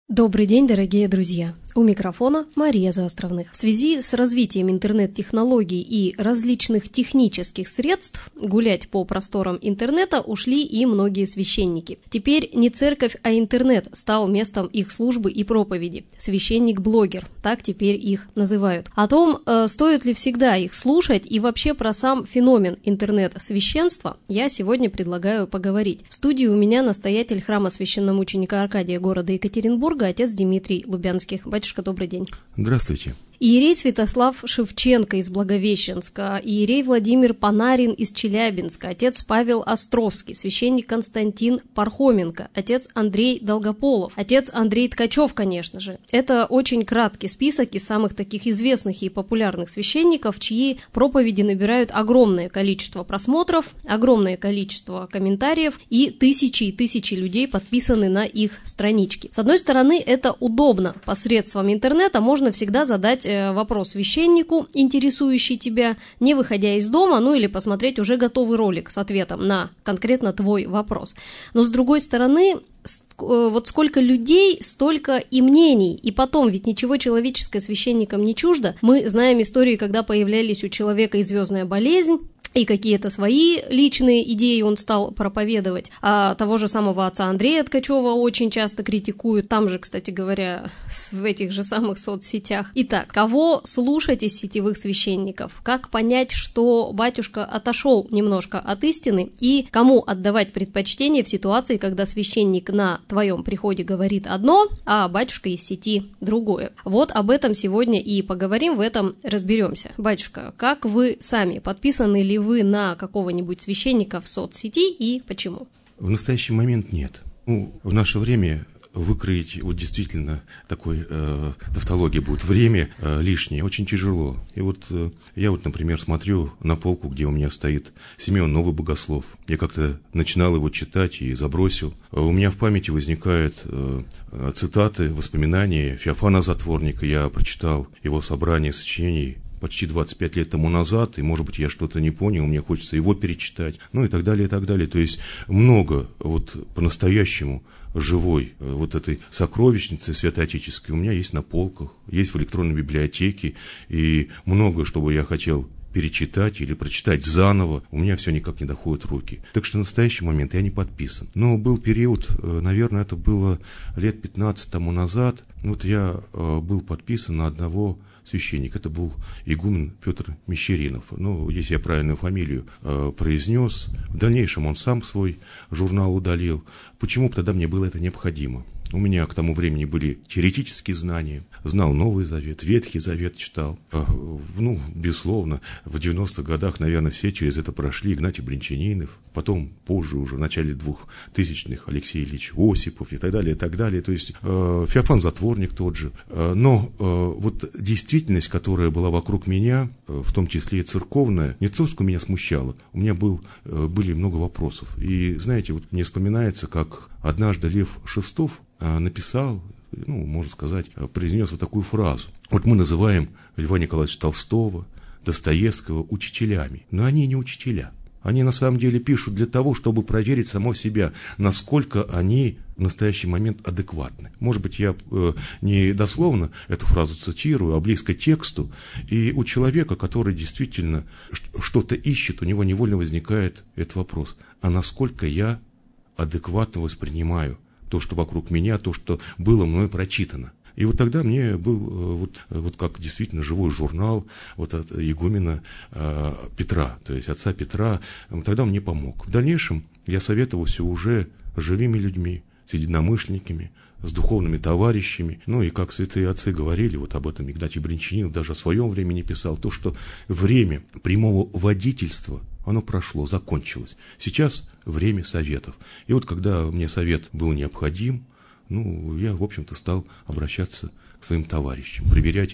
Добрый день, дорогие друзья! У микрофона Мария Заостровных. В связи с развитием интернет-технологий и различных технических средств гулять по просторам интернета ушли и многие священники. Теперь не церковь, а интернет стал местом их службы и проповеди. Священник-блогер, так теперь их называют. О том, стоит ли всегда их слушать и вообще про сам феномен интернет-священства, я сегодня предлагаю поговорить. В студии у меня настоятель храма священномученика Аркадия города Екатеринбурга, отец Дмитрий Лубянских. Батюшка, добрый день. Здравствуйте. Иерей Святослав Шевченко из Благовещенска, иерей Владимир Панарин из Челябинска, отец Павел Островский, священник Константин Пархоменко, отец Андрей Долгополов, отец Андрей Ткачев, конечно же. Это очень краткий список из самых таких известных и популярных священников, чьи проповеди набирают огромное количество просмотров, огромное количество комментариев, и тысячи людей подписаны на их странички. С одной стороны, это удобно. Посредством интернета можно всегда задать вопрос священнику, интересующий тебя, не выходя из дома, или посмотреть уже готовый ролик с ответом на конкретно твой вопрос. Но с другой стороны, вот сколько людей, столько и мнений, и потом, ведь ничего человеческое священникам не чуждо. Мы знаем истории, когда появлялись у человека и звездная болезнь, и какие-то свои личные идеи он стал проповедовать. А того же самого отца Андрея Ткачева очень часто критикуют, там же, кстати говоря, в этих же самых соцсетях. Итак, кого слушать из сетевых священников? Как понять, что батюшка отошел немножко от истины, и кому отдавать предпочтение в ситуации, когда священник на твоем приходе говорит одно, а батюшка из сети другое? Вот об этом сегодня и поговорим, в этом разберемся. Батюшка, как вы сами, подписаны ли вы на какого-нибудь священника в соцсети и почему? В настоящий момент нет. В наше время выкроить действительно такой тавтология будет время лишнее очень тяжело. И я например, смотрю на полку, где у меня стоит Симеон Новый Богослов. Я как-то начинал его читать и забросил. У меня в памяти возникают цитаты, воспоминания Феофана Затворника. Я прочитал его собрание сочинений почти 25 лет тому назад, и, может быть, я что-то не понял, мне хочется его перечитать, и так далее, и так далее. То есть много по-настоящему живой этой сокровищницы святоотеческой у меня есть на полках, есть в электронной библиотеке, и много, что бы я хотел перечитать или прочитать заново, у меня все никак не доходят руки. Так что в настоящий момент я не подписан. Но был период, наверное, это было лет 15 тому назад, я был подписан на одного священника. Это был игумен Петр Мещеринов. Если я правильную фамилию произнес, в дальнейшем он сам свой журнал удалил. Почему тогда мне было это необходимо? У меня к тому времени были теоретические знания, знал Новый Завет, Ветхий Завет читал. Безусловно, в 90-х годах, наверное, все через это прошли. Игнатий Бринчанинов, потом, позже уже, в начале 2000-х, Алексей Ильич Осипов и так далее, и так далее. То есть Феофан Затворник тот же. Но действительность, которая была вокруг меня, в том числе и церковная, не только меня смущала, у меня были много вопросов. И, знаете, мне вспоминается, как однажды Лев Шестов написал, можно сказать, произнес такую фразу. Мы называем Льва Николаевича Толстого, Достоевского учителями, но они не учителя. Они на самом деле пишут для того, чтобы проверить самого себя, насколько они в настоящий момент адекватны. Может быть, я не дословно эту фразу цитирую, а близко к тексту. И у человека, который действительно что-то ищет, у него невольно возникает этот вопрос. А насколько я адекватно воспринимаю то, что вокруг меня, то, что было мною прочитано. И тогда мне был как действительно живой журнал от игумена Петра, то есть отца Петра, тогда он мне помог. В дальнейшем я советовался уже с живыми людьми, с единомышленниками, с духовными товарищами. И как святые отцы говорили, об этом Игнатий Бринчанинов даже о своем времени писал, то, что время прямого водительства, оно прошло, закончилось. Сейчас время советов. И когда мне совет был необходим, я, в общем-то, стал обращаться к своим товарищам, проверять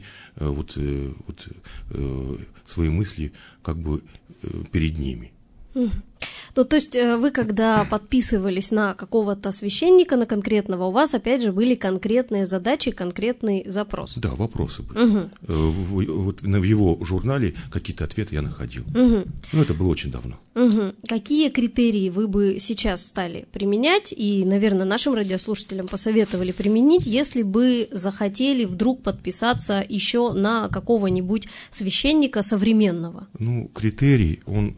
свои мысли перед ними. Ну, то есть вы, когда подписывались на какого-то священника, на конкретного, у вас, опять же, были конкретные задачи, конкретный запрос? Да, вопросы были. Вот в его журнале какие-то ответы я находил. Ну, это было очень давно. Какие критерии вы бы сейчас стали применять и, наверное, нашим радиослушателям посоветовали применить, если бы захотели вдруг подписаться еще на какого-нибудь священника современного? Ну, критерий, он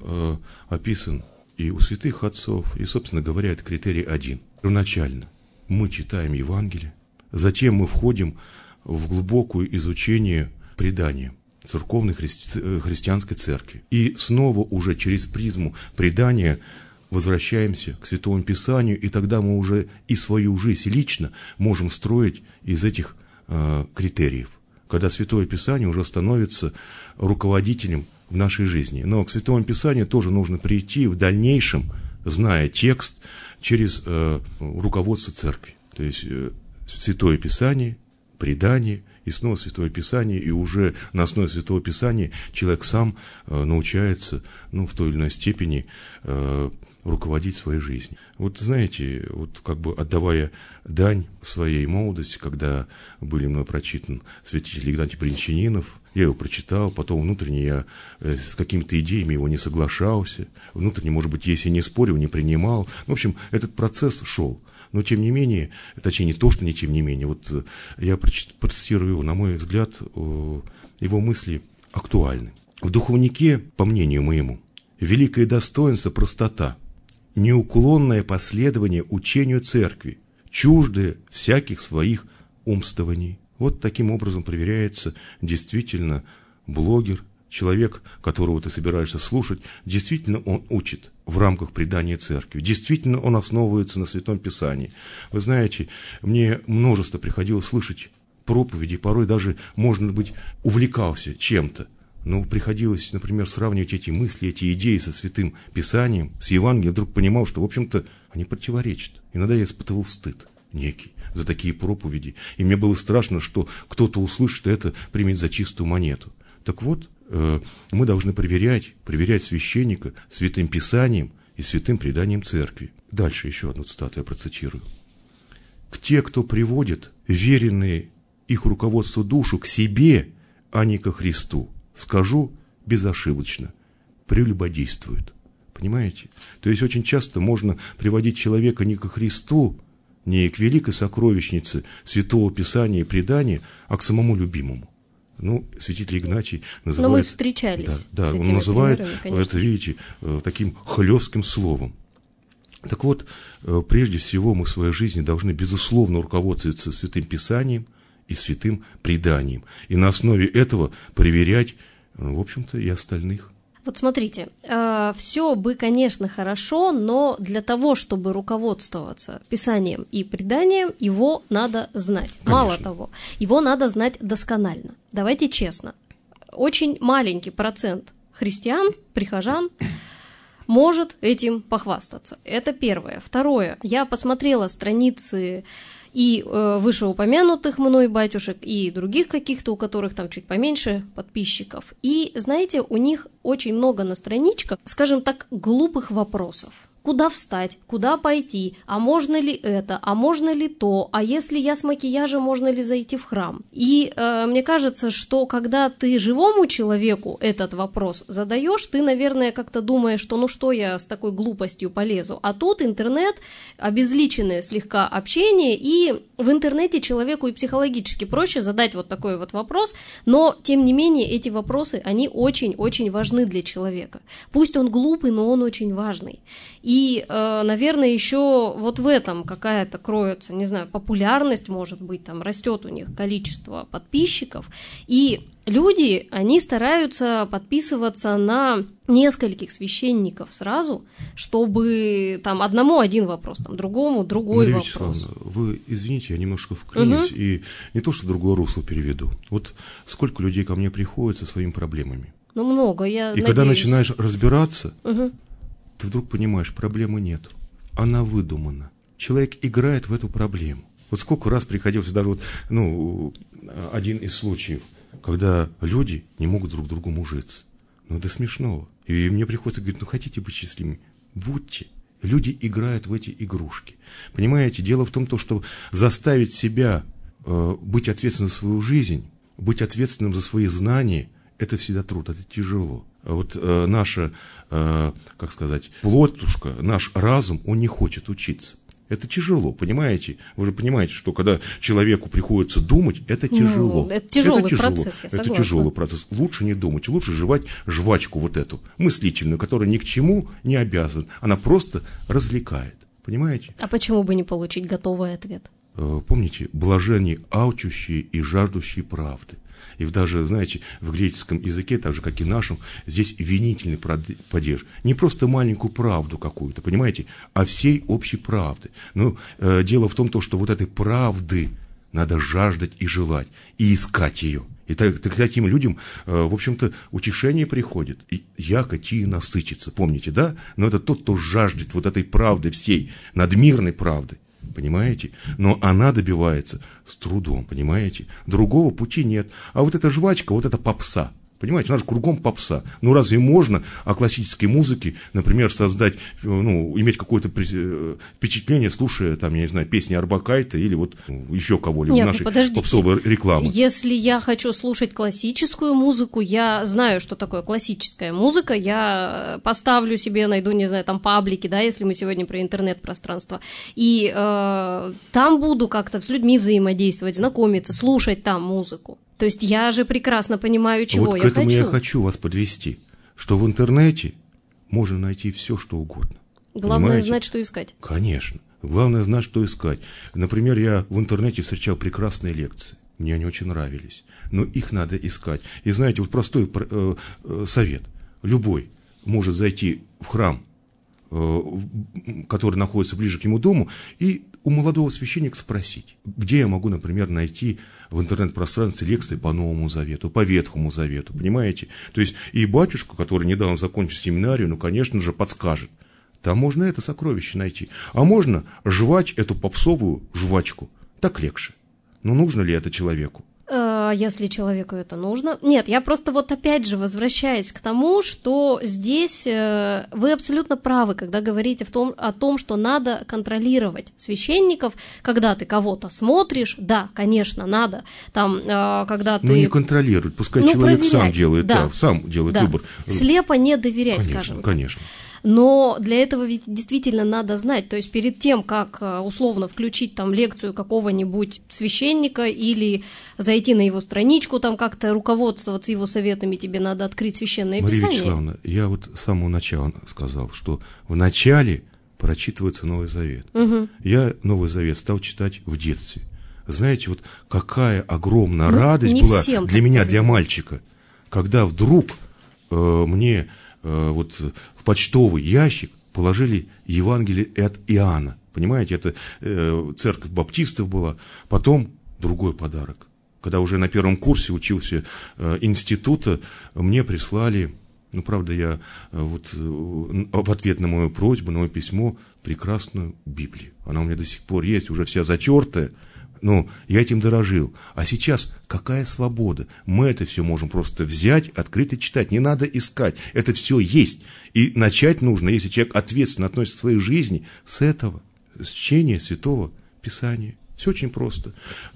описан и у святых отцов, и, собственно говоря, это критерий один. Первоначально мы читаем Евангелие, затем мы входим в глубокое изучение предания церковной христианской церкви. И снова уже через призму предания возвращаемся к Святому Писанию, и тогда мы уже и свою жизнь лично можем строить из этих критериев, когда Святое Писание уже становится руководителем в нашей жизни. Но к Святому Писанию тоже нужно прийти в дальнейшем, зная текст, через руководство церкви. То есть Святое Писание, предание, и снова Святое Писание, и уже на основе Святого Писания человек сам научается, в той или иной степени руководить своей жизнью. Вот знаете, вот как бы отдавая дань своей молодости, когда были мной прочитан святитель Игнатий Бринчанинов, я его прочитал, потом внутренне я с какими-то идеями его не соглашался, внутренне, может быть, если не спорил, не принимал. В общем, этот процесс шел. Но тем не менее, точнее не то, что не тем не менее, вот я процитирую его, на мой взгляд, его мысли актуальны. В духовнике, по мнению моему, великое достоинство – простота, неуклонное последование учению церкви, чуждое всяких своих умствований. Вот таким образом проверяется действительно блогер, человек, которого ты собираешься слушать, действительно он учит в рамках предания церкви, действительно он основывается на Святом Писании. Вы знаете, мне множество приходилось слышать проповеди, порой даже, может быть, увлекался чем-то, но приходилось, например, сравнивать эти мысли, эти идеи со Святым Писанием, с Евангелием, вдруг понимал, что, в общем-то, они противоречат. Иногда я испытывал стыд некий за такие проповеди, и мне было страшно, что кто-то услышит и это примет за чистую монету. Так вот, мы должны проверять священника Святым Писанием и святым преданием церкви. Дальше еще одну цитату я процитирую. «К те, кто приводит веренные их руководству душу к себе, а не ко Христу, скажу безошибочно, прелюбодействуют». Понимаете? То есть очень часто можно приводить человека не ко Христу, не к великой сокровищнице Святого Писания и предания, а к самому любимому. Святитель Игнатий называет... Но мы встречались. Да, он называет это, видите, таким хлестким словом. Так вот, прежде всего мы в своей жизни должны, безусловно, руководствоваться Святым Писанием и святым преданием. И на основе этого проверять, в общем-то, и остальных. Вот смотрите, все бы, конечно, хорошо, но для того, чтобы руководствоваться Писанием и преданием, его надо знать. Конечно. Мало того, его надо знать досконально. Давайте честно, очень маленький процент христиан, прихожан, может этим похвастаться. Это первое. Второе, я посмотрела страницы и вышеупомянутых мной батюшек, и других каких-то, у которых там чуть поменьше подписчиков. И, знаете, у них очень много на страничках, скажем так, глупых вопросов. Куда встать, куда пойти, а можно ли это, а можно ли то, а если я с макияжем, можно ли зайти в храм? И мне кажется, что когда ты живому человеку этот вопрос задаешь, ты, наверное, как-то думаешь, что что я с такой глупостью полезу. А тут интернет, обезличенное слегка общение, и в интернете человеку и психологически проще задать вот такой вот вопрос, но, тем не менее, эти вопросы, они очень-очень важны для человека. Пусть он глупый, но он очень важный. И, наверное, еще вот в этом какая-то кроется, не знаю, популярность, может быть, там растет у них количество подписчиков, и люди, они стараются подписываться на нескольких священников сразу, чтобы там одному один вопрос, там другому другой Мария вопрос. Вячеславовна, вы извините, я немножко вклинюсь, и не то, что в другое русло переведу. Вот сколько людей ко мне приходят со своими проблемами. Много, я надеюсь. Когда начинаешь разбираться, ты вдруг понимаешь, проблемы нет. Она выдумана. Человек играет в эту проблему. Вот сколько раз приходилось, даже один из случаев, когда люди не могут друг другу мужиться. До смешного. И мне приходится говорить, хотите быть счастливыми? будьте. Люди играют в эти игрушки. Понимаете, дело в том, что заставить себя быть ответственным за свою жизнь, быть ответственным за свои знания, это всегда труд, это тяжело. А вот наша, как сказать, плотушка, наш разум, он не хочет учиться. Это тяжело, понимаете? Вы же понимаете, что когда человеку приходится думать, это тяжело. Это тяжелый процесс, я согласна. Это тяжелый процесс. Лучше не думать, лучше жевать жвачку вот эту, мыслительную, которая ни к чему не обязывает. Она просто развлекает, понимаете? А почему бы не получить готовый ответ? Помните, блаженные алчущие и жаждущие правды. И даже, знаете, в греческом языке, так же, как и нашем, здесь винительный падеж. Не просто маленькую правду какую-то, понимаете, а всей общей правды. Но дело в том, что вот этой правды надо жаждать и желать, и искать ее. И таким людям, в общем-то, утешение приходит. И яко ти насытится, помните, да? Но это тот, кто жаждет вот этой правды всей, надмирной правды. Понимаете? Но она добивается с трудом, понимаете? Другого пути нет. А вот эта жвачка, вот эта попса. Понимаете, у нас же кругом попса. Ну, разве можно о классической музыке, например, создать, иметь какое-то впечатление, слушая, там, я не знаю, песни Орбакайте или вот еще кого-либо в нашей попсовой рекламы? Если я хочу слушать классическую музыку, я знаю, что такое классическая музыка, я поставлю себе, найду, не знаю, там паблики, да, если мы сегодня про интернет-пространство, и там буду как-то с людьми взаимодействовать, знакомиться, слушать там музыку. То есть я же прекрасно понимаю, чего я хочу. Вот к этому я хочу вас подвести, что в интернете можно найти все, что угодно. Главное знать, что искать. Конечно. Главное знать, что искать. Например, я в интернете встречал прекрасные лекции. Мне они очень нравились. Но их надо искать. И знаете, вот простой совет. Любой может зайти в храм, который находится ближе к его дому, и у молодого священника спросить, где я могу, например, найти в интернет-пространстве лекции по Новому Завету, по Ветхому Завету, понимаете? То есть и батюшка, который недавно закончил семинарию, конечно же, подскажет. Там можно это сокровище найти. А можно жвачь эту попсовую жвачку. Так легче. Но нужно ли это человеку? Если человеку это нужно. Нет, я просто вот опять же возвращаюсь к тому, что здесь вы абсолютно правы, когда говорите о том, что надо контролировать священников, когда ты кого-то смотришь, да, конечно, надо, там, когда ты... Но не контролирует, пускай человек сам делает, сам делает выбор. Слепо не доверять, конечно, скажем так. Конечно. Но для этого ведь действительно надо знать, то есть перед тем, как условно включить там лекцию какого-нибудь священника или зайти на его страничку, там как-то руководствоваться его советами, тебе надо открыть Священное Писание. Мария Вячеславовна, я вот с самого начала сказал, что в начале прочитывается Новый Завет. Угу. Я Новый Завет стал читать в детстве. Знаете, вот какая огромная радость была для меня, для мальчика, когда вдруг мне... вот в почтовый ящик положили Евангелие от Иоанна. Понимаете, это церковь баптистов была. Потом другой подарок. Когда уже на первом курсе учился института, мне прислали, правда, я вот в ответ на мою просьбу, на мое письмо, прекрасную Библию. Она у меня до сих пор есть, уже вся затертая. Но я этим дорожил. А сейчас какая свобода? Мы это все можем просто взять, открыть и читать. Не надо искать. Это все есть. И начать нужно, если человек ответственно относится к своей жизни, с этого, с чтения Святого Писания. Все очень просто.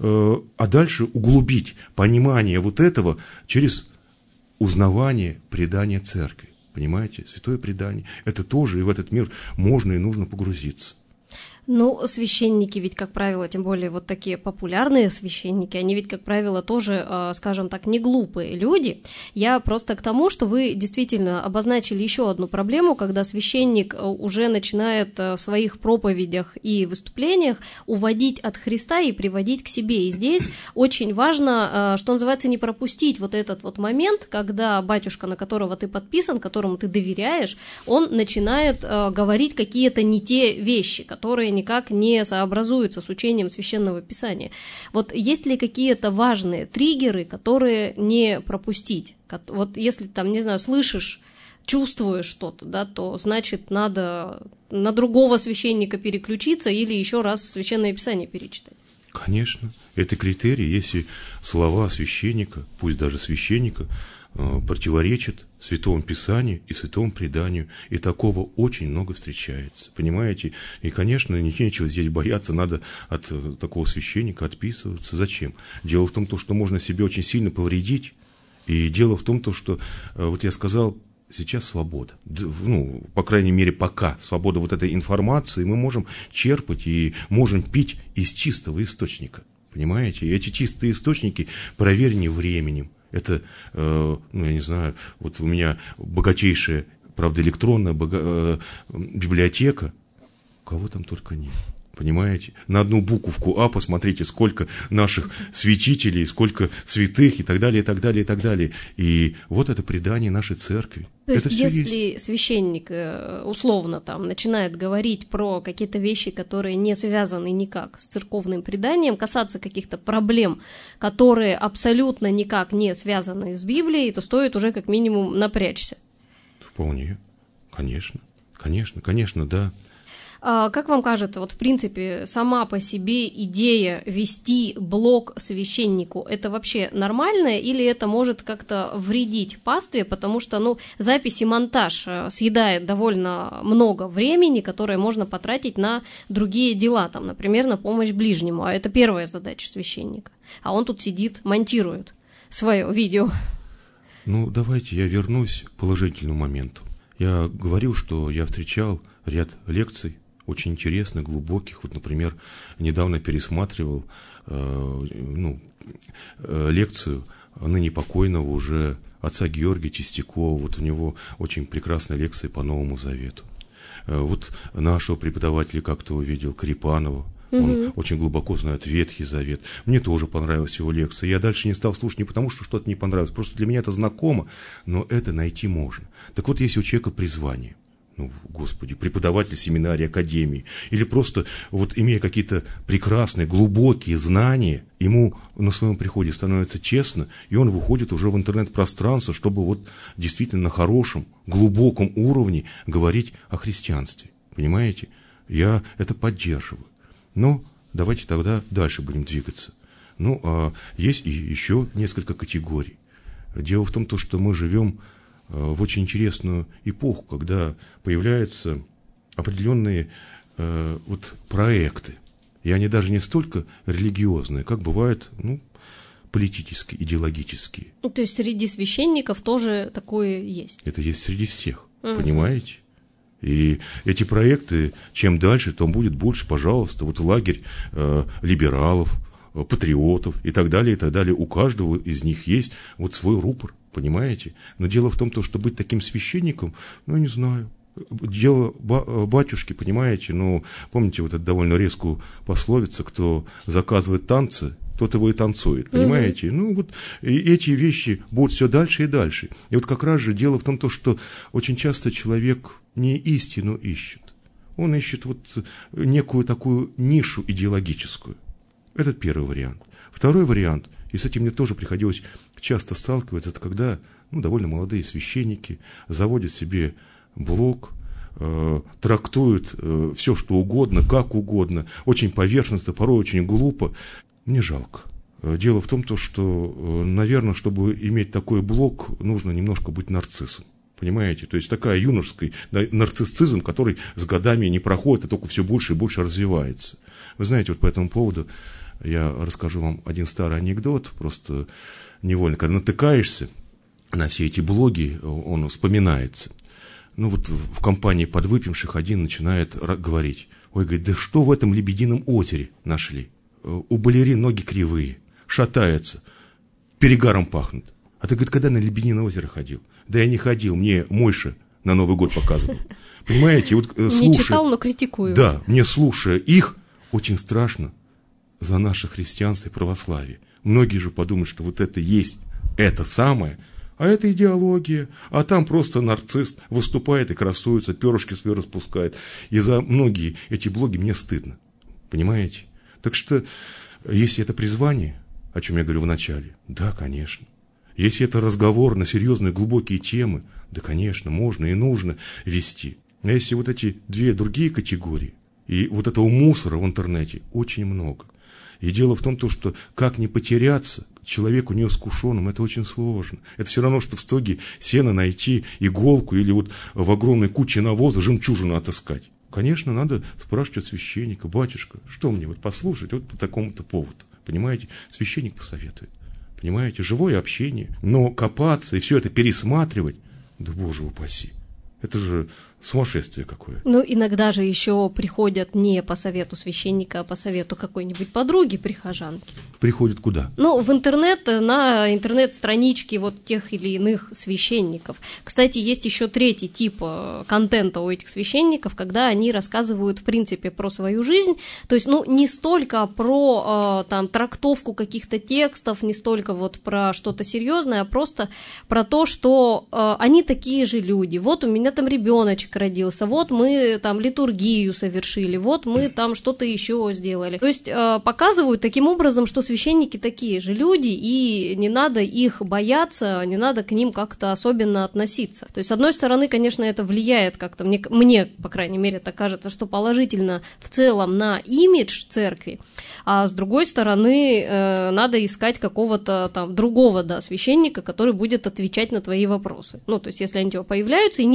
А дальше углубить понимание вот этого через узнавание предания церкви. Понимаете? Святое предание. Это тоже, и в этот мир можно и нужно погрузиться. Ну, священники ведь, как правило, тем более вот такие популярные священники, они ведь, как правило, тоже, скажем так, не глупые люди. Я просто к тому, что вы действительно обозначили еще одну проблему, когда священник уже начинает в своих проповедях и выступлениях уводить от Христа и приводить к себе. И здесь очень важно, что называется, не пропустить вот этот вот момент, когда батюшка, на которого ты подписан, которому ты доверяешь, он начинает говорить какие-то не те вещи, которые никак не сообразуются с учением Священного Писания. Вот есть ли какие-то важные триггеры, которые не пропустить? Вот если там, не знаю, слышишь, чувствуешь что-то, да, то значит надо на другого священника переключиться или еще раз Священное Писание перечитать. Конечно, это критерий, если слова священника, пусть даже священника, противоречит Святому Писанию и Святому Преданию. И такого очень много встречается, понимаете? И, конечно, нечего здесь бояться, надо от такого священника отписываться. Зачем? Дело в том, что можно себе очень сильно повредить. И дело в том, что, вот я сказал, сейчас свобода. Ну, по крайней мере, пока свобода вот этой информации, мы можем черпать и можем пить из чистого источника. Понимаете? И эти чистые источники проверены временем. Это, ну, я не знаю, вот у меня богатейшая, правда, электронная библиотека, кого там только нет. Понимаете? На одну буковку А посмотрите, сколько наших святителей, сколько святых и так далее, и так далее, и так далее. И вот это предание нашей церкви. То есть, если священник условно там начинает говорить про какие-то вещи, которые не связаны никак с церковным преданием, касаться каких-то проблем, которые абсолютно никак не связаны с Библией, то стоит уже как минимум напрячься. Вполне. Конечно. Конечно, конечно, да. Как вам кажется, вот в принципе сама по себе идея вести блог священнику, это вообще нормально или это может как-то вредить пастве, потому что, ну, запись и монтаж съедает довольно много времени, которое можно потратить на другие дела, там, например, на помощь ближнему, а это первая задача священника, а он тут сидит, монтирует свое видео. Ну, давайте я вернусь к положительному моменту. Я говорил, что я встречал ряд лекций, очень интересных, глубоких. Вот, например, недавно пересматривал лекцию ныне покойного уже отца Георгия Чистякова. Вот у него очень прекрасная лекция по Новому Завету. Вот нашего преподавателя как-то увидел, Карипанова. Он очень глубоко знает Ветхий Завет. Мне тоже понравилась его лекция. Я дальше не стал слушать не потому, что что-то не понравилось. Просто для меня это знакомо, но это найти можно. Так вот, если у человека призвание, ну, Господи, преподаватель семинарии, академии, или просто вот имея какие-то прекрасные, глубокие знания, ему на своем приходе становится тесно, и он выходит уже в интернет-пространство, чтобы вот действительно на хорошем, глубоком уровне говорить о христианстве. Понимаете? Я это поддерживаю. Но давайте тогда дальше будем двигаться. Ну, а есть и еще несколько категорий. Дело в том, что мы живем в очень интересную эпоху, когда появляются определенные вот проекты. И они даже не столько религиозные, как бывают, ну, политические, идеологические. То есть среди священников тоже такое есть? Это есть среди всех, понимаете? И эти проекты, чем дальше, тем будет больше, пожалуйста, вот лагерь либералов, патриотов и так далее, и так далее. У каждого из них есть вот свой рупор, понимаете? Но дело в том, что быть таким священником, ну, не знаю, дело батюшки, понимаете? Ну, помните вот эту довольно резкую пословицу, кто заказывает танцы, тот его и танцует, понимаете? Ну, вот эти вещи будут все дальше и дальше. И вот как раз же дело в том, что очень часто человек не истину ищет. Он ищет вот некую такую нишу идеологическую. Это первый вариант. Второй вариант, и с этим мне тоже приходилось часто сталкиваться, это когда, ну, довольно молодые священники заводят себе блог, трактуют все, что угодно, как угодно, очень поверхностно, порой очень глупо. Мне жалко. Дело в том, что, наверное, чтобы иметь такой блог, нужно немножко быть нарциссом. Понимаете? То есть такая юношеский нарциссизм, который с годами не проходит, а только все больше и больше развивается. Вы знаете, вот по этому поводу я расскажу вам один старый анекдот, просто невольно, когда натыкаешься на все эти блоги, он вспоминается. Ну вот в компании подвыпивших один начинает говорить: ой, говорит, да что в этом Лебедином озере нашли? У балерин ноги кривые, шатаются, перегаром пахнут. А ты, говорит, когда на Лебединое озеро ходил? Да я не ходил, мне Мойша на Новый год показывал. Понимаете, вот слушая... Не читал, но критикую. Да, мне, слушая их, очень страшно за наше христианство и православие. Многие же подумают, что вот это есть это самое, а это идеология, а там просто нарцисс выступает и красуется, перышки свои распускает. И за многие эти блоги мне стыдно. Понимаете? Так что, если это призвание, о чем я говорю в начале, да, конечно. Если это разговор на серьезные глубокие темы, да, конечно, можно и нужно вести. А если вот эти две другие категории, и вот этого мусора в интернете очень много. И дело в том, что как не потеряться, человеку неискушенному это очень сложно. Это все равно, что в стоге сена найти иголку или вот в огромной куче навоза жемчужину отыскать. Конечно, надо спрашивать священника: батюшка, что мне вот послушать вот по такому-то поводу? Понимаете, священник посоветует. Понимаете, живое общение. Но копаться и все это пересматривать, да боже упаси, это же сумасшествие какое. Ну, иногда же еще приходят не по совету священника, а по совету какой-нибудь подруги, прихожанки. Приходят куда? Ну, в интернет, на интернет-странички вот тех или иных священников. Кстати, есть еще третий тип контента у этих священников, когда они рассказывают, в принципе, про свою жизнь. То есть, ну, не столько про там трактовку каких-то текстов, не столько вот про что-то серьезное, а просто про то, что они такие же люди. Вот у меня там ребеночек родился, вот мы там литургию совершили, вот мы там что-то еще сделали. То есть показывают таким образом, что священники такие же люди, и не надо их бояться, не надо к ним как-то особенно относиться. То есть, с одной стороны, конечно, это влияет как-то, мне, по крайней мере, так кажется, что положительно в целом на имидж церкви, а с другой стороны, надо искать какого-то там другого, да, священника, который будет отвечать на твои вопросы. Ну, то есть, если они у тебя появляются, и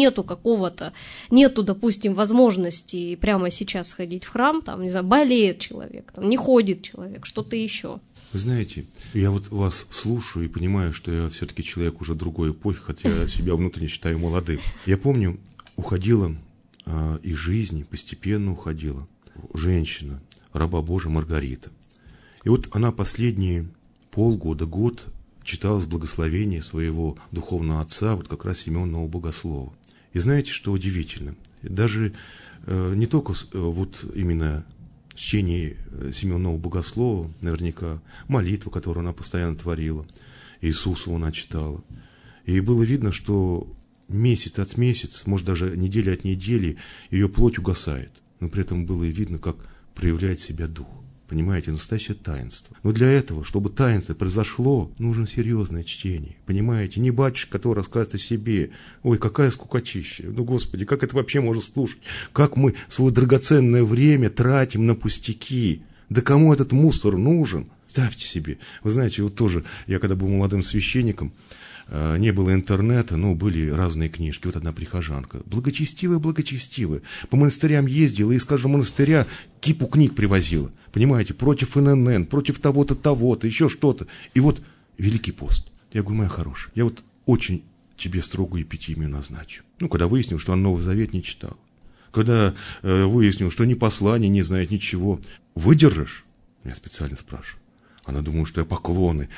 нету, допустим, возможности прямо сейчас ходить в храм, там, не знаю, болеет человек, там, не ходит человек, что-то еще. Вы знаете, я вот вас слушаю и понимаю, что я все-таки человек уже другой эпохи, хотя я себя внутренне считаю молодым. Я помню, уходила из жизни, постепенно уходила женщина, раба Божия Маргарита. И вот она последние полгода, год читала благословение своего духовного отца, вот как раз Симеона Нового Богослова. И знаете, что удивительно? Даже не только вот именно чтение Симеона Нового Богослова, наверняка молитва, которую она постоянно творила, Иисусу она читала. И было видно, что месяц от месяца, может даже неделя от недели, ее плоть угасает. Но при этом было и видно, как проявляет себя дух. Понимаете, настоящее таинство. Но для этого, чтобы таинство произошло, нужно серьезное чтение. Понимаете, не батюшка, который рассказывает о себе. Ой, какая скукотища. Ну, Господи, как это вообще можно слушать? Как мы свое драгоценное время тратим на пустяки? Да кому этот мусор нужен? Ставьте себе. Вы знаете, вот тоже, я когда был молодым священником, не было интернета, но были разные книжки. Вот одна прихожанка, благочестивая, по монастырям ездила и из каждого монастыря кипу книг привозила. Понимаете, против ННН, против того-то, того-то, еще что-то. И вот Великий пост. Я говорю: моя хорошая, я вот очень тебе строгую эпитимию назначу. Ну, когда выяснил, что он Новый Завет не читал. Когда выяснил, что ни послания не знает, ничего. Выдержишь? Я специально спрашиваю. Она думает, что я поклоны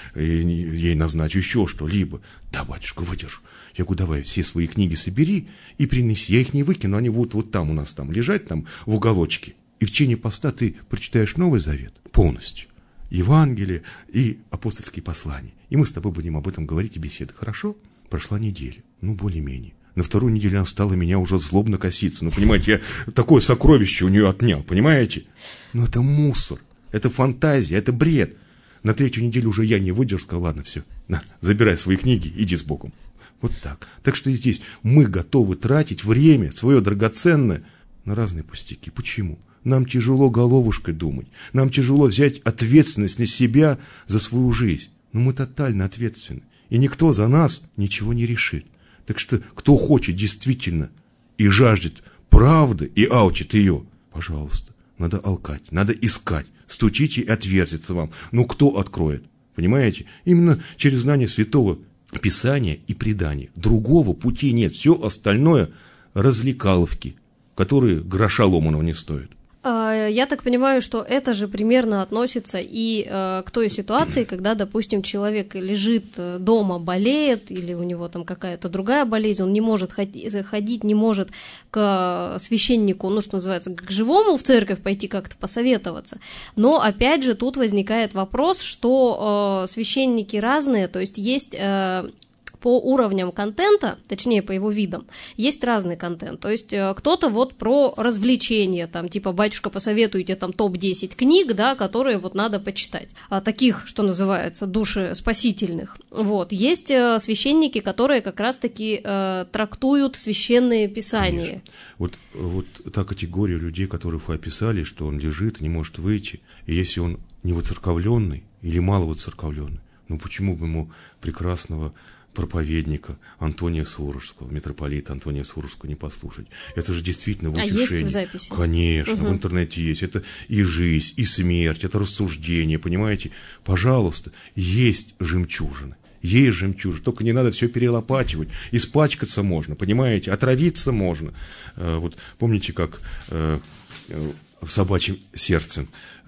ей назначу, еще что-либо. Да, батюшка, выдержу. Я говорю: давай все свои книги собери и принеси. Я их не выкину, они будут вот там у нас там лежать, там в уголочке. И в течение поста ты прочитаешь Новый Завет полностью. Евангелие и апостольские послания. И мы с тобой будем об этом говорить и беседовать. Хорошо? Прошла неделя. Ну, более-менее. На вторую неделю она стала меня уже злобно коситься. Ну, понимаете, я такое сокровище у нее отнял, понимаете? Ну, это мусор, это фантазия, это бред. На третью неделю уже я не выдержал, сказал: ладно, все, на, забирай свои книги, иди с Богом. Вот так. Так что и здесь мы готовы тратить время свое драгоценное на разные пустяки. Почему? Нам тяжело головушкой думать, нам тяжело взять ответственность на себя за свою жизнь. Но мы тотально ответственны, и никто за нас ничего не решит. Так что кто хочет действительно и жаждет правды и алчит ее, пожалуйста, надо алкать, надо искать. Стучите, и отверзится вам. Но кто откроет? Понимаете? Именно через знание Святого Писания и предания. Другого пути нет. Все остальное развлекаловки, которые гроша ломаного не стоят. Я так понимаю, что это же примерно относится и к той ситуации, когда, допустим, человек лежит дома, болеет, или у него там какая-то другая болезнь, он не может ходить, не может к священнику, ну, что называется, к живому в церковь пойти как-то посоветоваться. Но, опять же, тут возникает вопрос, что священники разные, то есть есть... По уровням контента, точнее по его видам, есть разный контент. То есть кто-то вот про развлечения, там типа: батюшка, посоветуйте там топ-10 книг, да, которые вот надо почитать. Таких, что называется, душеспасительных. Вот. Есть священники, которые как раз-таки трактуют священные писания. Вот та категория людей, которых вы описали, что он лежит, не может выйти, и если он не воцерковленный или мало воцерковленный, Ну почему бы ему прекрасного проповедника Антония Сурожского, митрополита Антония Сурожского не послушать? Это же действительно в утешение. А есть в записи? Конечно, в интернете есть. Это и жизнь, и смерть, это рассуждение, понимаете? Пожалуйста, есть жемчужины. Есть жемчужина, только не надо все перелопачивать. Испачкаться можно, понимаете? Отравиться можно. Вот помните, как в «Собачьем сердце»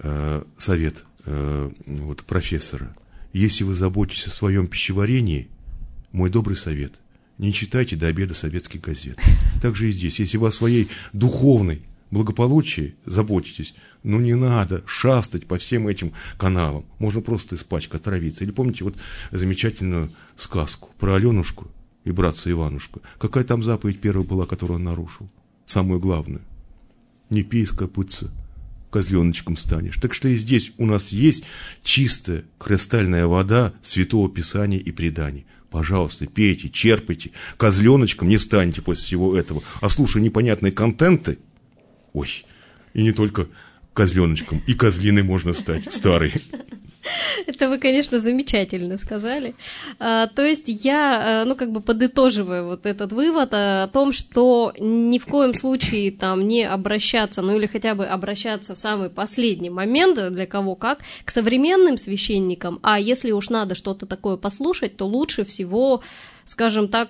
совет вот, профессора: если вы заботитесь о своем пищеварении, мой добрый совет: не читайте до обеда советских газет. Так же и здесь. Если вы о своей духовной благополучии заботитесь, но не надо шастать по всем этим каналам. Можно просто испачкать, отравиться. Или помните вот замечательную сказку про Аленушку и братца Иванушку? Какая там заповедь первая была, которую он нарушил? Самую главную: не пей из копытца, козленочком станешь. Так что и здесь у нас есть чистая кристальная вода Святого Писания и преданий. Пожалуйста, пейте, черпайте, козленочком не станете после всего этого. А слушая непонятные контенты, ой, и не только козленочком, и козлиной можно стать, старый. Это вы, конечно, замечательно сказали. То есть я, подытоживаю вот этот вывод о том, что ни в коем случае там не обращаться, или хотя бы обращаться в самый последний момент, для кого как, к современным священникам, а если уж надо что-то такое послушать, то лучше всего, скажем так,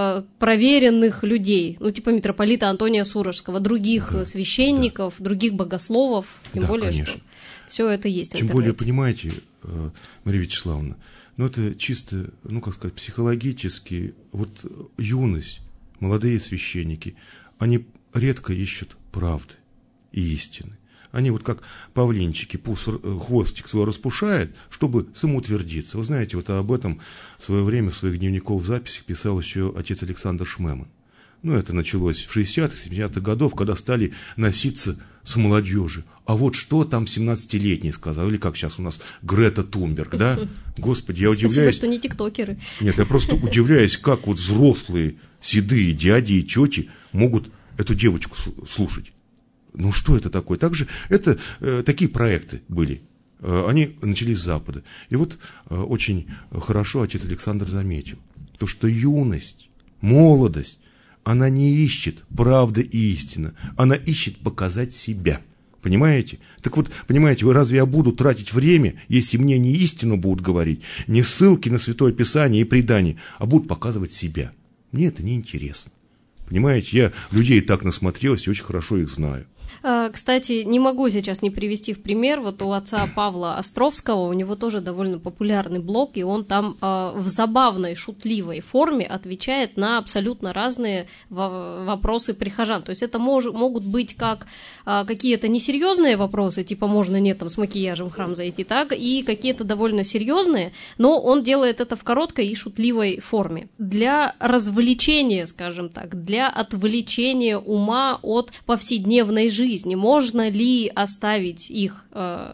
проверенных людей, типа митрополита Антония Сурожского, других священников, других богословов, тем более, конечно, что все это есть в интернете. Тем более, понимаете, Мария Вячеславовна, это чисто, психологически, вот юность, молодые священники, они редко ищут правды и истины. Они вот как павлинчики, хвостик свой распушают, чтобы самоутвердиться. Вы знаете, вот об этом в свое время в своих дневниковых записях писал еще отец Александр Шмеман. Это началось в 60-х, 70-х годах, когда стали носиться с молодежью. А вот что там 17-летний сказал, или как сейчас у нас Грета Тунберг, да? Господи, я удивляюсь. Спасибо, что не тиктокеры. Нет, я просто удивляюсь, как вот взрослые, седые дяди и тети могут эту девочку слушать. Что это такое? Также это такие проекты были. Они начались с Запада. И вот очень хорошо отец Александр заметил, то, что юность, молодость, она не ищет правды и истины, она ищет показать себя. Понимаете? Так вот, понимаете, разве я буду тратить время, если мне не истину будут говорить, не ссылки на Святое Писание и предания, а будут показывать себя? Мне это неинтересно. Понимаете, я людей так насмотрелся и очень хорошо их знаю. Кстати, не могу сейчас не привести в пример, вот у отца Павла Островского, у него тоже довольно популярный блог, и он там в забавной, шутливой форме отвечает на абсолютно разные вопросы прихожан. То есть это могут быть как какие-то несерьезные вопросы, типа можно нет там с макияжем в храм зайти, так, и какие-то довольно серьезные, но он делает это в короткой и шутливой форме. Для развлечения, скажем так, для отвлечения ума от повседневной жизни. Можно ли оставить их,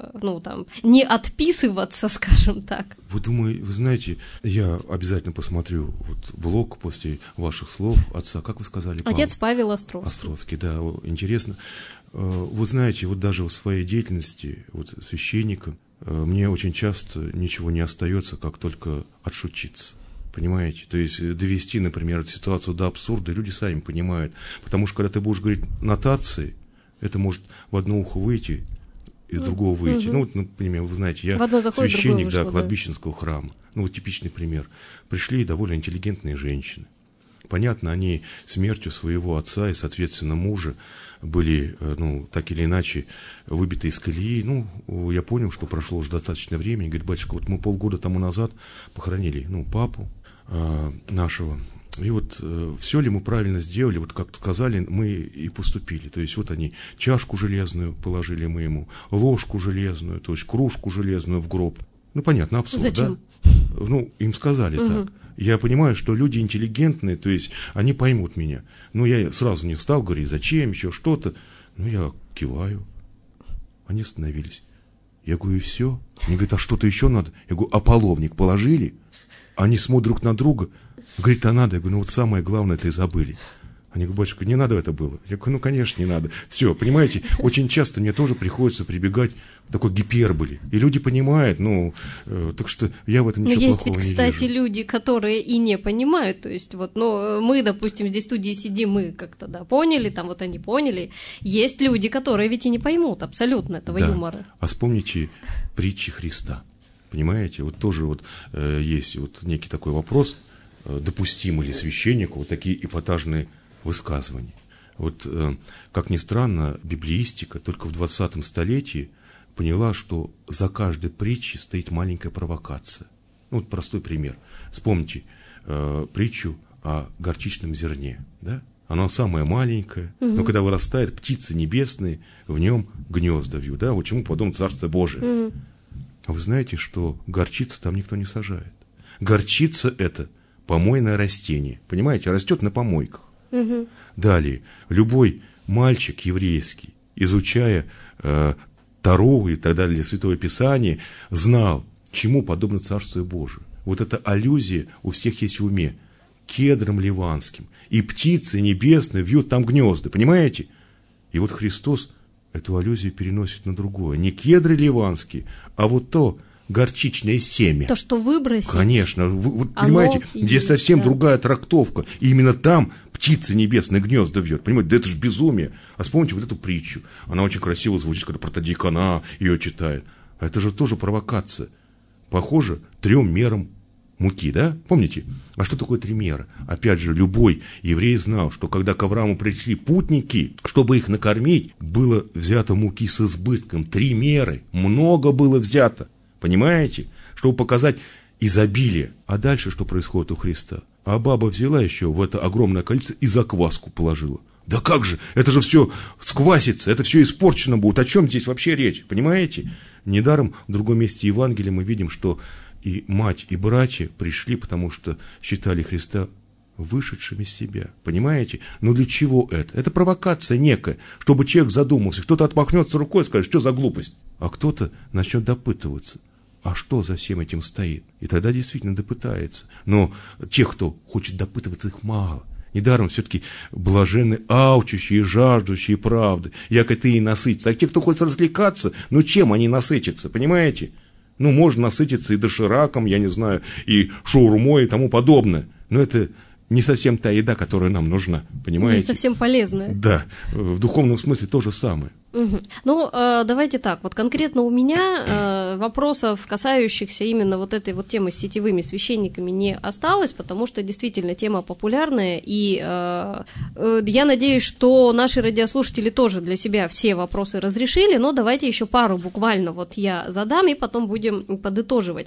не отписываться, скажем так? Вы знаете, я обязательно посмотрю вот влог после ваших слов отца, как вы сказали? Отец Павел Островский. Островский, да, интересно. Вы знаете, вот даже в своей деятельности вот, священника мне очень часто ничего не остается, как только отшутиться. Понимаете? То есть довести, например, эту ситуацию до абсурда, и люди сами понимают. Потому что когда ты будешь говорить нотации, это может в одно ухо выйти, из другого выйти. Например, вы знаете, я священник кладбищенского храма. Типичный пример. Пришли довольно интеллигентные женщины. Понятно, они смертью своего отца и, соответственно, мужа были, так или иначе, выбиты из колеи. Я понял, что прошло уже достаточно времени. Говорит, батюшка, вот мы полгода тому назад похоронили, папу нашего. И вот все ли мы правильно сделали, вот как сказали, мы и поступили. То есть вот они чашку железную положили мы ему, ложку железную, то есть кружку железную в гроб. Понятно, абсурд, зачем? Да? Им сказали так. Я понимаю, что люди интеллигентные, то есть они поймут меня. Я сразу не встал, говорю, зачем, еще что-то. Я киваю. Они остановились. Я говорю, и все? Они говорят, а что-то еще надо? Я говорю, а половник положили? Они смотрят друг на друга. Говорит, а надо? Я говорю, вот самое главное это и забыли. Они говорят: батюшка, не надо это было. Я говорю: ну, конечно, не надо. Все, понимаете, очень часто мне тоже приходится прибегать к такой гиперболе. И люди понимают, так что я в этом ничего плохого не вижу. Но есть ведь, кстати, люди, которые и не понимают. То есть вот, мы, допустим, здесь в студии сидим, мы как-то, поняли, там вот они поняли. Есть люди, которые ведь и не поймут абсолютно этого юмора. А вспомните притчи Христа. Понимаете, вот тоже есть некий такой вопрос, допустимы ли священнику вот такие эпатажные высказывания. Как ни странно, библеистика только в 20 столетии поняла, что за каждой притчей стоит маленькая провокация. Простой пример. Вспомните притчу о горчичном зерне. Да? Оно самое маленькое, но когда вырастает, птицы небесные в нем гнезда вьют. Да? Вот чему подобно Царство Божие. А вы знаете, что горчицу там никто не сажает. Горчица – это помойное растение. Понимаете, растет на помойках. Далее, любой мальчик еврейский, изучая Тору и так далее, Святое Писание, знал, чему подобно Царствие Божие. Вот эта аллюзия у всех есть в уме. Кедром ливанским. И птицы небесные вьют там гнезда. Понимаете? И вот Христос эту аллюзию переносит на другое. Не кедры ливанские, а вот то горчичное семя. То, что выбросить. Конечно. Вы понимаете, здесь совсем другая трактовка. И именно там птицы небесные гнезда вьет. Понимаете, да это же безумие. А вспомните вот эту притчу. Она очень красиво звучит, когда протодиакона ее читает. А это же тоже провокация. Похоже 3 мерам муки, да? Помните? А что такое 3 меры? Опять же, любой еврей знал, что когда к Аврааму пришли путники, чтобы их накормить, было взято муки с избытком. 3 меры. Много было взято. Понимаете? Чтобы показать изобилие. А дальше что происходит у Христа? А баба взяла еще в это огромное количество и закваску положила. Да как же? Это же все сквасится, это все испорчено будет. О чем здесь вообще речь? Понимаете? Недаром в другом месте Евангелия мы видим, что и мать, и братья пришли, потому что считали Христа вышедшим из себя. Понимаете? Но для чего это? Это провокация некая, чтобы человек задумался. Кто-то отмахнется рукой и скажет: что за глупость? А кто-то начнет допытываться. А что за всем этим стоит? И тогда действительно допытается. Но тех, кто хочет допытываться, их мало. Недаром все-таки блаженны алчущие, жаждущие правды. Яко ты и насытится. А те, кто хочет развлекаться, чем они насытятся? Понимаете? Можно насытиться и дошираком, я не знаю, и шаурмой и тому подобное. Но это не совсем та еда, которая нам нужна. Понимаете? Не совсем полезная. Да, в духовном смысле то же самое. Угу. Давайте так, вот конкретно у меня вопросов, касающихся именно вот этой вот темы с сетевыми священниками, не осталось, потому что действительно тема популярная, и я надеюсь, что наши радиослушатели тоже для себя все вопросы разрешили, но давайте еще пару буквально я задам, и потом будем подытоживать.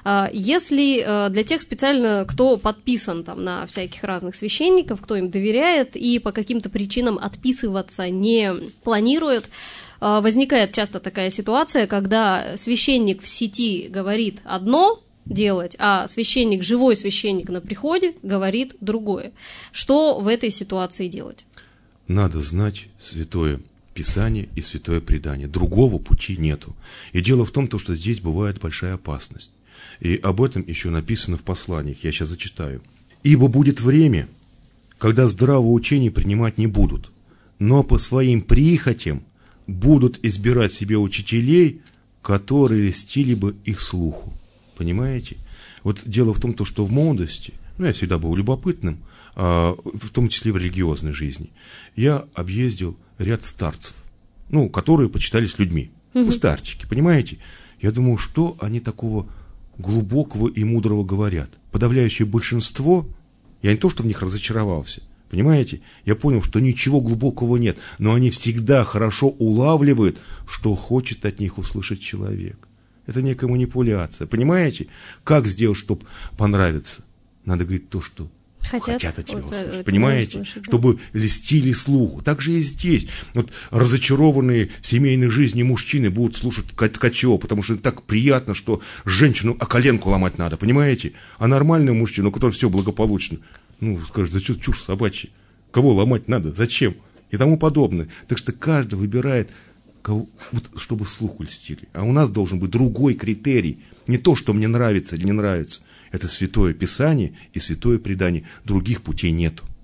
Если для тех специально, кто подписан там на всяких разных священников, кто им доверяет и по каким-то причинам отписываться не планирует, возникает часто такая ситуация, когда священник в сети говорит одно делать, а живой священник на приходе говорит другое. Что в этой ситуации делать? Надо знать Святое Писание и Святое Предание. Другого пути нету. И дело в том, что здесь бывает большая опасность. И об этом еще написано в посланиях. Я сейчас зачитаю. «Ибо будет время, когда здравого учения принимать не будут, но по своим прихотям будут избирать себе учителей, которые льстили бы их слуху». Понимаете? Вот дело в том, что в молодости, я всегда был любопытным, в том числе в религиозной жизни, я объездил ряд старцев, которые почитались людьми, старчики, понимаете? Я думаю, что они такого глубокого и мудрого говорят. Подавляющее большинство, я не то, что в них разочаровался, понимаете? Я понял, что ничего глубокого нет, но они всегда хорошо улавливают, что хочет от них услышать человек. Это некая манипуляция, понимаете? Как сделать, чтобы понравиться? Надо говорить то, что хотят от тебя услышать, понимаете? Услышать, да. Чтобы льстили слуху. Так же и здесь. Разочарованные в семейной жизни мужчины будут слушать Ткачева, потому что так приятно, что женщину о коленку ломать надо, понимаете? А нормальный мужчина, у которого все благополучно, скажет: да что чушь собачья, кого ломать надо, зачем? И тому подобное. Так что каждый выбирает, чтобы слуху льстили. А у нас должен быть другой критерий. Не то, что мне нравится или не нравится. Это Святое Писание и Святое Предание. Других путей нету.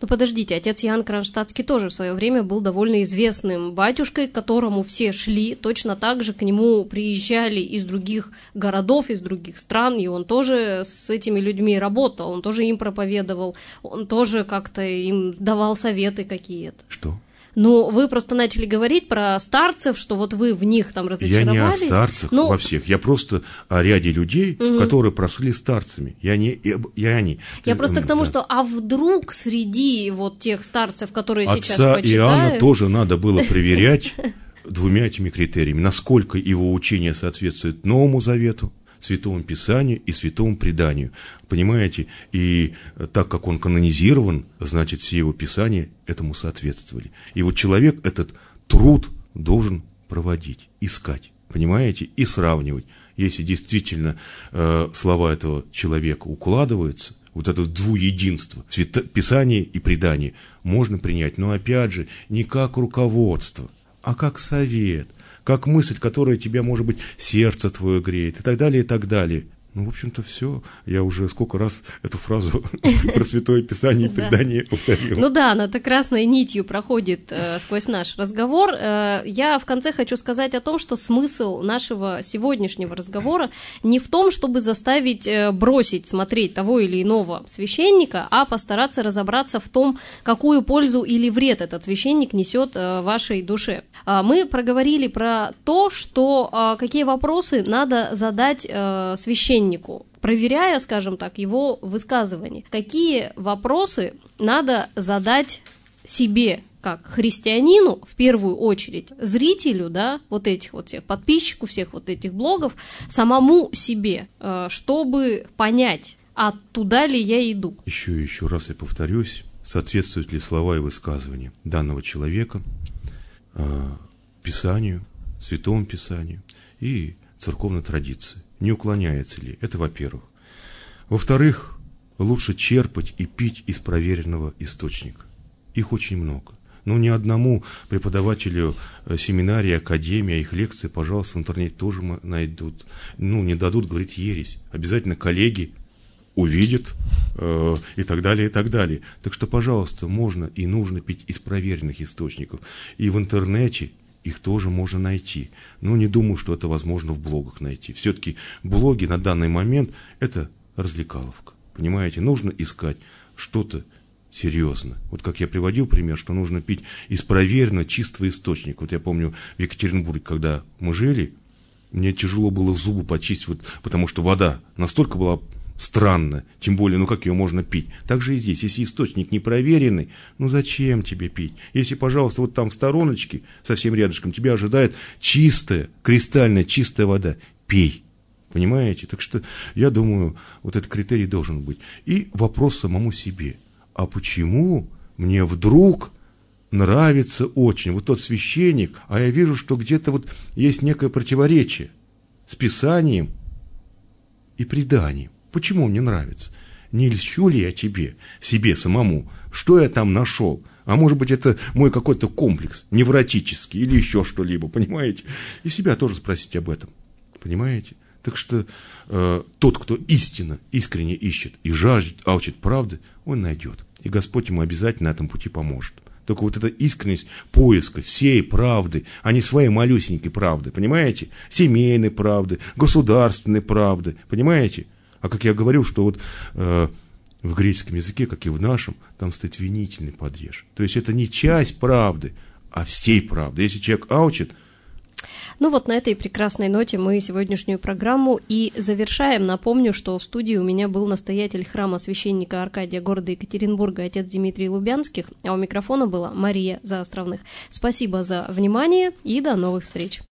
Ну подождите, отец Иоанн Кронштадтский тоже в свое время был довольно известным батюшкой, к которому все шли, точно так же к нему приезжали из других городов, из других стран, и он тоже с этими людьми работал, он тоже им проповедовал, он тоже как-то им давал советы какие-то. Что? Ну, вы просто начали говорить про старцев, что вот вы в них там разочаровались. Я не о старцах во всех, я просто о ряде людей, которые прошли старцами. Я просто к тому, что а вдруг среди вот тех старцев, которые Отца сейчас почитают... Иоанна тоже надо было проверять двумя этими критериями. Насколько его учение соответствует Новому Завету, Святому Писанию и Святому Преданию. Понимаете? И так как он канонизирован, значит, все его писания этому соответствовали. И вот человек этот труд должен проводить, искать. Понимаете? И сравнивать. Если действительно слова этого человека укладываются, вот это двуединство, Писание и Предание, можно принять. Но опять же, не как руководство, а как совет, как мысль, которая тебя, может быть, сердце твое греет, и так далее, и так далее. Ну, в общем-то, все. Я уже сколько раз эту фразу про Святое Писание и Предание повторил. Ну да, она так красной нитью проходит сквозь наш разговор. Я в конце хочу сказать о том, что смысл нашего сегодняшнего разговора не в том, чтобы заставить бросить смотреть того или иного священника, а постараться разобраться в том, какую пользу или вред этот священник несет вашей душе. Мы проговорили про то, что какие вопросы надо задать священнику, проверяя, скажем так, его высказывания. Какие вопросы надо задать себе, как христианину, в первую очередь, зрителю, да, вот этих вот всех подписчиков, всех вот этих блогов, самому себе, чтобы понять, а туда ли я иду. Еще раз я повторюсь, соответствуют ли слова и высказывания данного человека Писанию, Святому Писанию и церковной традиции. Не уклоняется ли? Это во-первых. Во-вторых, лучше черпать и пить из проверенного источника. Их очень много. Но ни одному преподавателю семинарии, академии, их лекции, пожалуйста, в интернете тоже найдут. Не дадут говорить ересь. Обязательно коллеги увидят и так далее, и так далее. Так что, пожалуйста, можно и нужно пить из проверенных источников. И в интернете их тоже можно найти. Но не думаю, что это возможно в блогах найти. Все-таки блоги на данный момент – это развлекаловка. Понимаете, нужно искать что-то серьезное. Вот как я приводил пример, что нужно пить из проверенного чистого источника. Вот я помню в Екатеринбурге, когда мы жили, мне тяжело было зубы почистить, потому что вода настолько была странно, тем более, как ее можно пить. Так же и здесь, если источник не проверенный, зачем тебе пить? Если, пожалуйста, вот там в стороночке, совсем рядышком, тебя ожидает чистая, кристально чистая вода, пей. Понимаете? Так что, я думаю, вот этот критерий должен быть. И вопрос самому себе. А почему мне вдруг нравится очень вот тот священник, а я вижу, что где-то вот есть некое противоречие с Писанием и преданием? Почему мне нравится? Не льщу ли я себе самому? Что я там нашел? А может быть, это мой какой-то комплекс невротический или еще что-либо, понимаете? И себя тоже спросить об этом, понимаете? Так что тот, кто искренне ищет и жаждет, алчит правды, он найдет. И Господь ему обязательно на этом пути поможет. Только вот эта искренность поиска всей правды, а не своей малюсенькой правды, понимаете? Семейной правды, государственной правды, понимаете? А как я говорил, что вот в греческом языке, как и в нашем, там стоит винительный падеж. То есть это не часть правды, а всей правды. Если человек алчит... Вот на этой прекрасной ноте мы сегодняшнюю программу и завершаем. Напомню, что в студии у меня был настоятель храма священника Аркадия города Екатеринбурга, отец Дмитрий Лубянских, а у микрофона была Мария Заостровных. Спасибо за внимание и до новых встреч.